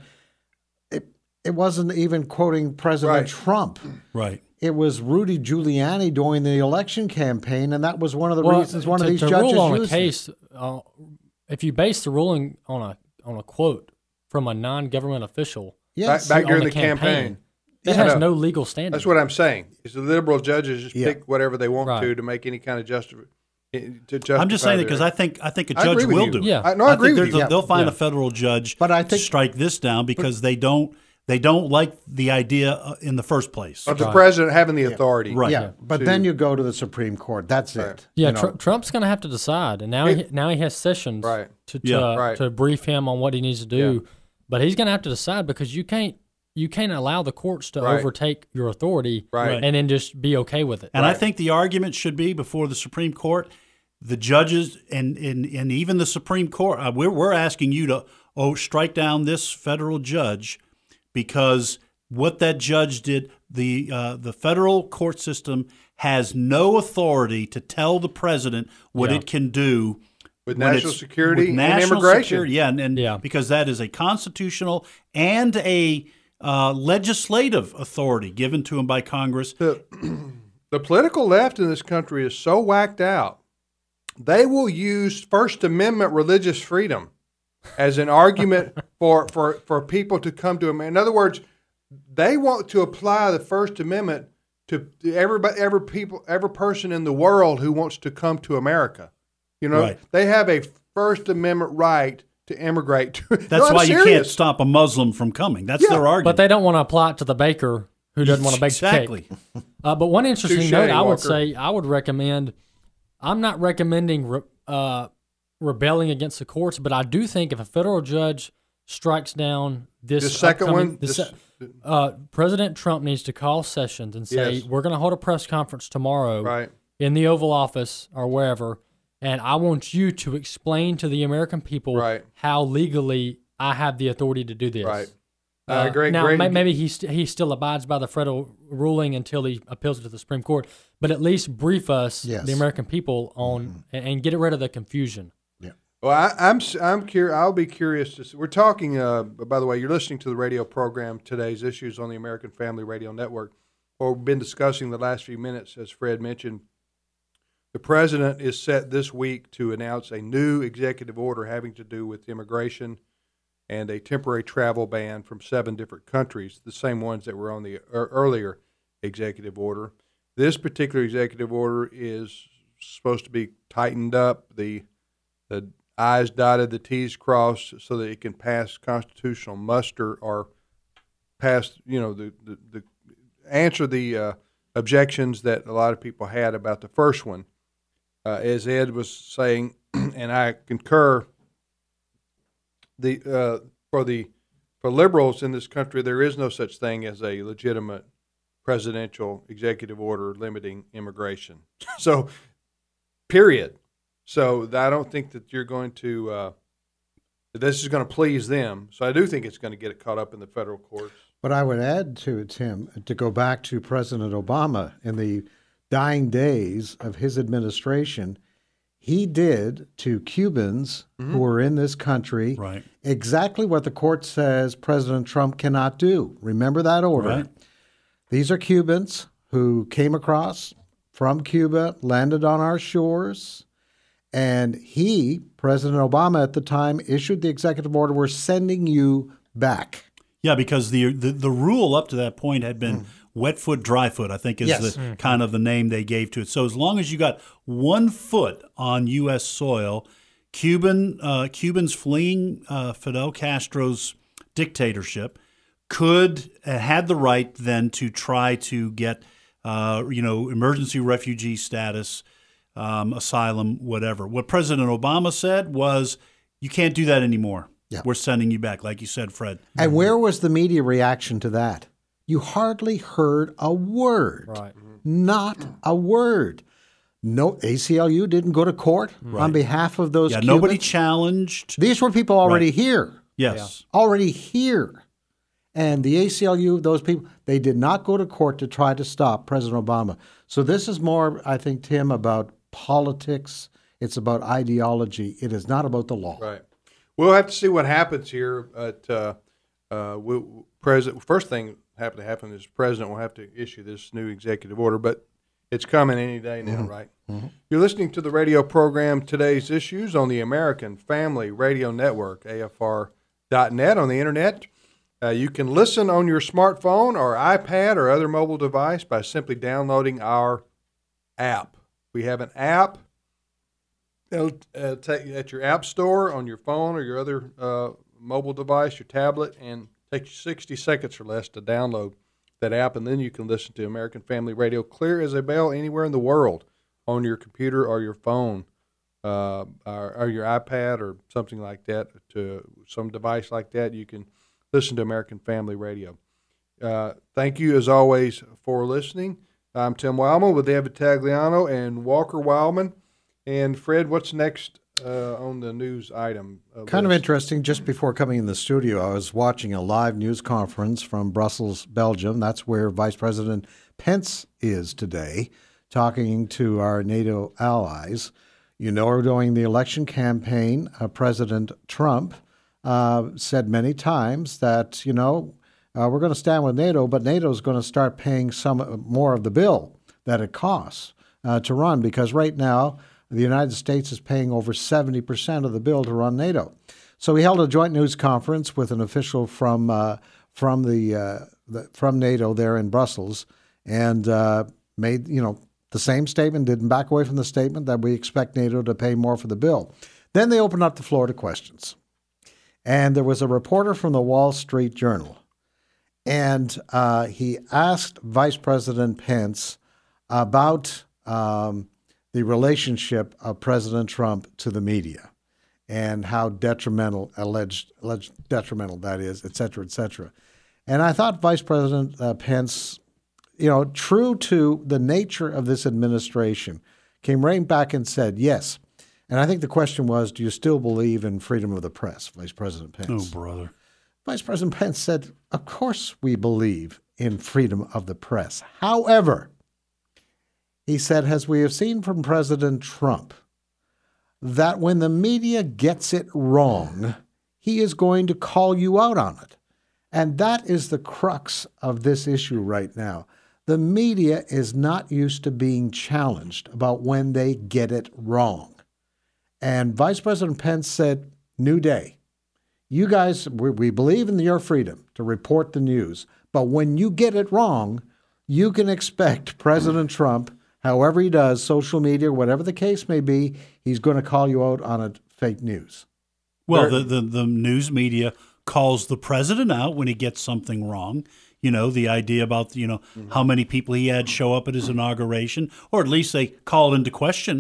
It it wasn't even quoting President Right. Trump. Right. It was Rudy Giuliani during the election campaign, and that was one of the Well, reasons one to, of these to judges rule on used a it. case, uh, if you base the ruling on a on a quote from a non-government official, Yes. Back, back on during the the campaign. campaign, that Yeah. has No. no legal standing. That's what I'm saying. Is the liberal judges just Yeah. pick whatever they want Right. to to make any kind of justification. To justify I'm just saying it their- because I think I think a I judge agree with will you. do it. Yeah. I, no, I, agree think with there's you. a- they'll find Yeah. a federal judge But I to think- strike this down because they don't they don't like the idea uh, in the first place. Of the president having the authority. Right. Yeah, but To- then you go to the Supreme Court. That's Right. it. Yeah, You know, Tr- Trump's going to have to decide, and now he now he has sessions Right. to to, Yeah. uh, Right. to brief him on what he needs to do. But he's going to have to decide because you can't you can't allow the courts to Right. overtake your authority Right. and then just be okay with it. And I Right. think the argument should be before the Supreme Court, the judges and and, and even the Supreme Court. Uh, we're we're asking you to oh strike down this federal judge because what that judge did, the uh, the federal court system has no authority to tell the president what Yeah. it can do. With when national it's- security with and national immigration. security, yeah, and, and Yeah. because that is a constitutional and a uh, legislative authority given to him by Congress. The, the political left in this country is so whacked out, they will use First Amendment religious freedom as an argument for, for, for people to come to them. In other words, they want to apply the First Amendment to everybody, every people, every person in the world who wants to come to America. You know, Right. they have a First Amendment right to immigrate. To, That's no, I'm why you can't serious. stop a Muslim from coming. That's Yeah, their argument. But they don't want to apply it to the baker who doesn't want to bake exactly. the cake. Uh, but one interesting Touche, note I would Walker. say I would recommend. I'm not recommending re, uh, rebelling against the courts, but I do think if a federal judge strikes down this The second upcoming- one, the this- se- uh, President Trump needs to call sessions and say Yes. we're going to hold a press conference tomorrow Right. in the Oval Office or wherever, and I want you to explain to the American people Right. how legally I have the authority to do this. Right. Uh, Uh, great, now, great. may- maybe he st- he still abides by the federal ruling until he appeals it to the Supreme Court, but at least brief us, Yes. the American people, on and, and get rid of the confusion. Well, I, I'm s- I'm curious. I'll be curious to see. We're talking. Uh, by the way, you're listening to the radio program Today's Issues on the American Family Radio Network. Or we've been discussing the last few minutes, as Fred mentioned. The president is set this week to announce a new executive order having to do with immigration and a temporary travel ban from seven different countries, the same ones that were on the er- earlier executive order. This particular executive order is supposed to be tightened up. The the I's dotted, the T's crossed, so that it can pass constitutional muster or pass, you know, the, the, the answer the uh, objections that a lot of people had about the first one. Uh, as Ed was saying, and I concur, the uh, for the for liberals in this country, there is no such thing as a legitimate presidential executive order limiting immigration. So, period. So I don't think that you're going to, uh, this is going to please them. So I do think it's going to get it caught up in the federal courts. But I would add to it, Tim, to go back to President Obama in the dying days of his administration, he did to Cubans mm-hmm. who were in this country right. exactly what the court says President Trump cannot do. Remember that order. Right. These are Cubans who came across from Cuba, landed on our shores, and he, President Obama at the time, issued the executive order, we're sending you back. Yeah, because the the, the rule up to that point had been mm. wet foot, dry foot, I think is yes. the mm-hmm. kind of the name they gave to it. So as long as you got one foot on U S soil, Cuban uh, Cubans fleeing uh, Fidel Castro's dictatorship could uh, had the right then to try to get uh, you know emergency refugee status, um, asylum, whatever. What President Obama said was, you can't do that anymore. Yeah. We're sending you back, like you said, Fred. And where was the media reaction to that? You hardly heard a word. Right. Not a word. No, A C L U didn't go to court right. on behalf of those yeah, Cubans. Nobody challenged. These were people already right. here. Yes. Yeah. Already here. And the A C L U, those people, they did not go to court to try to stop President Obama. So this is more, I think, Tim, about politics. It's about ideology. It is not about the law. Right. We'll have to see what happens here. At uh, uh, we'll, president. First thing happen to happen is the president will have to issue this new executive order, but it's coming any day now, mm-hmm. right? Mm-hmm. You're listening to the radio program Today's Issues on the American Family Radio Network, A F R dot net on the internet. Uh, you can listen on your smartphone or iPad or other mobile device by simply downloading our app. We have an app. It'll uh, take you at your app store on your phone or your other uh, mobile device, your tablet, and take you sixty seconds or less to download that app, and then you can listen to American Family Radio clear as a bell anywhere in the world on your computer or your phone uh, or, or your iPad or something like that, to some device like that. You can listen to American Family Radio. Uh, thank you, as always, for listening. I'm Tim Wildman with David Tagliano and Walker Wildman. And Fred, what's next uh, on the news item? Uh, kind list? of interesting. Just before coming in the studio, I was watching a live news conference from Brussels, Belgium. That's where Vice President Pence is today, talking to our NATO allies. You know, during the election campaign, uh, President Trump uh, said many times that, you know, uh, we're going to stand with NATO, but NATO is going to start paying some more of the bill that it costs uh, to run, because right now, the United States is paying over seventy percent of the bill to run NATO. So he held a joint news conference with an official from uh, from the, uh, the from NATO there in Brussels, and uh, made you know the same statement. Didn't back away from the statement that we expect NATO to pay more for the bill. Then they opened up the floor to questions, and there was a reporter from the Wall Street Journal, and uh, he asked Vice President Pence about Um, the relationship of President Trump to the media and how detrimental, alleged, alleged detrimental that is, et cetera, et cetera. And I thought Vice President uh, Pence, you know, true to the nature of this administration, came right back and said, yes. And I think the question was, do you still believe in freedom of the press, Vice President Pence? Oh, brother. Vice President Pence said, of course we believe in freedom of the press. However, he said, as we have seen from President Trump, that when the media gets it wrong, he is going to call you out on it. And that is the crux of this issue right now. The media is not used to being challenged about when they get it wrong. And Vice President Pence said, new day. You guys, we, we believe in your freedom to report the news, but when you get it wrong, you can expect President Trump, however he does, social media, whatever the case may be, he's going to call you out on a fake news. Well, the, the, the news media calls the president out when he gets something wrong. You know, the idea about, you know, mm-hmm. how many people he had show up at his inauguration, or at least they call into question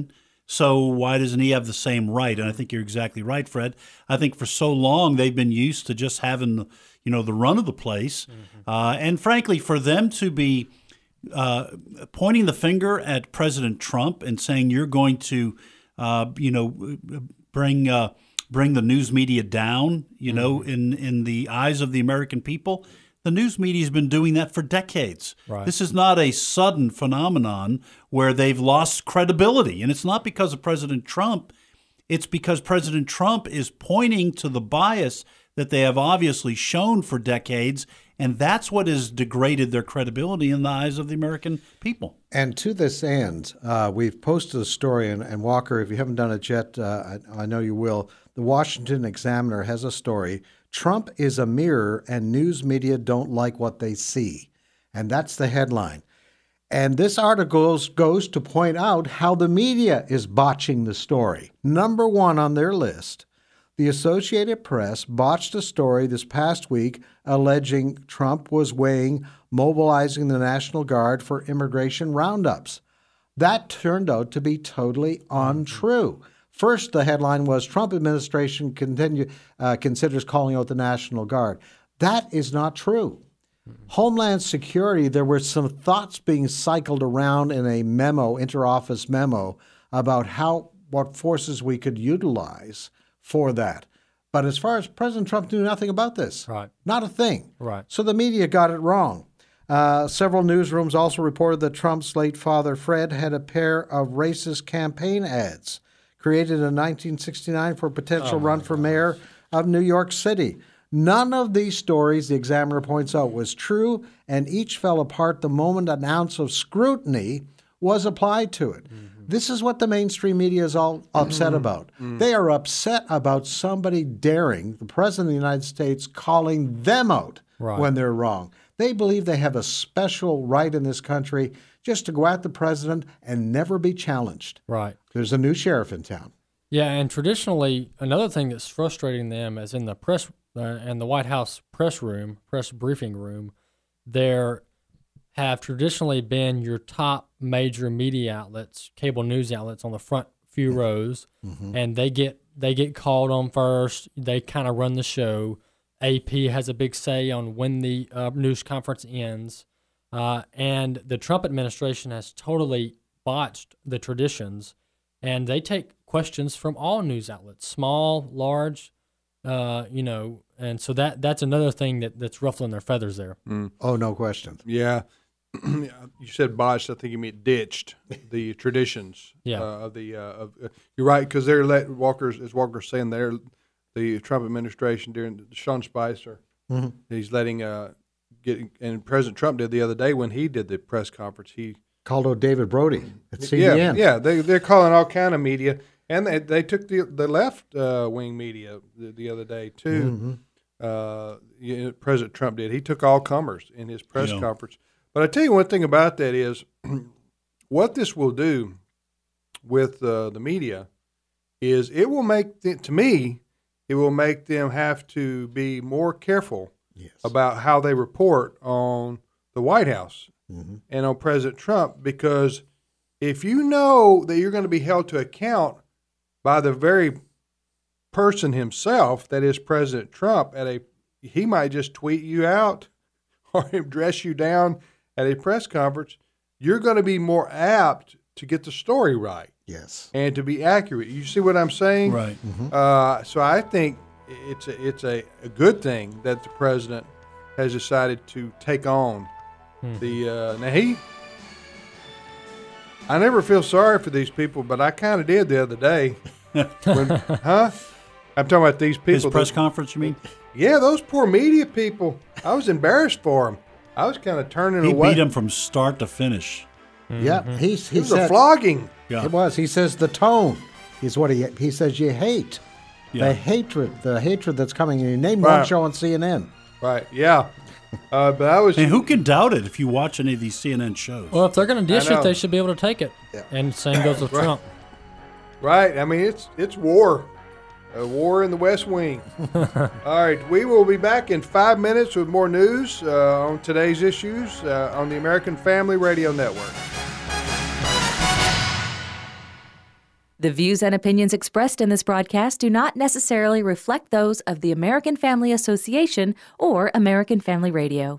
So why doesn't he have the same right? And I think you're exactly right, Fred. I think for so long they've been used to just having, you know, the run of the place. Mm-hmm. Uh, and frankly, for them to be uh, pointing the finger at President Trump and saying you're going to, uh, you know, bring uh, bring the news media down, you mm-hmm. know, in, in the eyes of the American people, the news media has been doing that for decades. Right. This is not a sudden phenomenon where they've lost credibility. And it's not because of President Trump. It's because President Trump is pointing to the bias that they have obviously shown for decades, and that's what has degraded their credibility in the eyes of the American people. And to this end, uh, we've posted a story, and, and Walker, if you haven't done it yet, uh, I, I know you will. The Washington Examiner has a story, Trump is a mirror and news media don't like what they see. And that's the headline. And this article goes to point out how the media is botching the story. Number one on their list, the Associated Press botched a story this past week alleging Trump was weighing mobilizing the National Guard for immigration roundups. That turned out to be totally untrue. First, the headline was Trump administration continue, uh, considers calling out the National Guard. That is not true. Mm-hmm. Homeland Security, there were some thoughts being cycled around in a memo, interoffice memo, about how what forces we could utilize for that. But as far as President Trump knew nothing about this. Right. Not a thing. Right. So the media got it wrong. Uh, several newsrooms also reported that Trump's late father, Fred, had a pair of racist campaign ads created in nineteen sixty-nine for a potential oh run for mayor of New York City. None of these stories, the Examiner points out, was true, and each fell apart the moment an ounce of scrutiny was applied to it. Mm-hmm. This is what the mainstream media is all upset mm-hmm. about. Mm-hmm. They are upset about somebody daring, the President of the United States, calling them out right. when they're wrong. They believe they have a special right in this country just to go at the president and never be challenged. Right. There's a new sheriff in town. Yeah, and traditionally, another thing that's frustrating them is in the press uh, and the White House press room, press briefing room, there have traditionally been your top major media outlets, cable news outlets on the front few rows, mm-hmm. and they get they get called on first. They kind of run the show. A P has a big say on when the uh, news conference ends. Uh, and the Trump administration has totally botched the traditions, and they take questions from all news outlets, small, large, uh, you know, and so that that's another thing that, that's ruffling their feathers there. Mm. Oh, no question. Yeah. You said botched. I think you mean ditched the traditions. Yeah. Uh, of the uh, of uh, you're right, because they're let Walker's as Walker's saying there, the Trump administration during Sean Spicer, mm-hmm. he's letting. Uh, Get, and President Trump did the other day when he did the press conference. He called out David Brody at C N N. Yeah, yeah, they they're calling all kind of media, and they they took the the left uh, wing media the, the other day too. Mm-hmm. Uh, you know, President Trump did. He took all comers in his press yeah. conference. But I tell you one thing about that is, what this will do with uh, the media is it will make th- to me it will make them have to be more careful. Yes. About how they report on the White House mm-hmm. and on President Trump, because if you know that you're going to be held to account by the very person himself, that is President Trump, at a he might just tweet you out or dress you down at a press conference, you're going to be more apt to get the story right. Yes. And to be accurate. You see what I'm saying? Right. Mm-hmm. Uh, so I think It's a, it's a, a good thing that the president has decided to take on hmm. the uh, now he. I never feel sorry for these people, but I kind of did the other day. when, huh? I'm talking about these people. His press that, conference, you mean? Yeah, those poor media people. I was embarrassed for them. I was kind of turning he away. He beat them from start to finish. Mm-hmm. Yeah, he's, he it was said, a flogging. Yeah. It was. He says the tone is what he he says you hate. Yeah. The hatred, the hatred that's coming in. You named right. one show on C N N. Right, yeah. Uh, but I was. And who can doubt it if you watch any of these C N N shows? Well, if they're going to dish it, they should be able to take it. Yeah. And same goes with right. Trump. Right. I mean, it's it's war. A war in the West Wing. All right. We will be back in five minutes with more news uh, on today's issues uh, on the American Family Radio Network. The views and opinions expressed in this broadcast do not necessarily reflect those of the American Family Association or American Family Radio.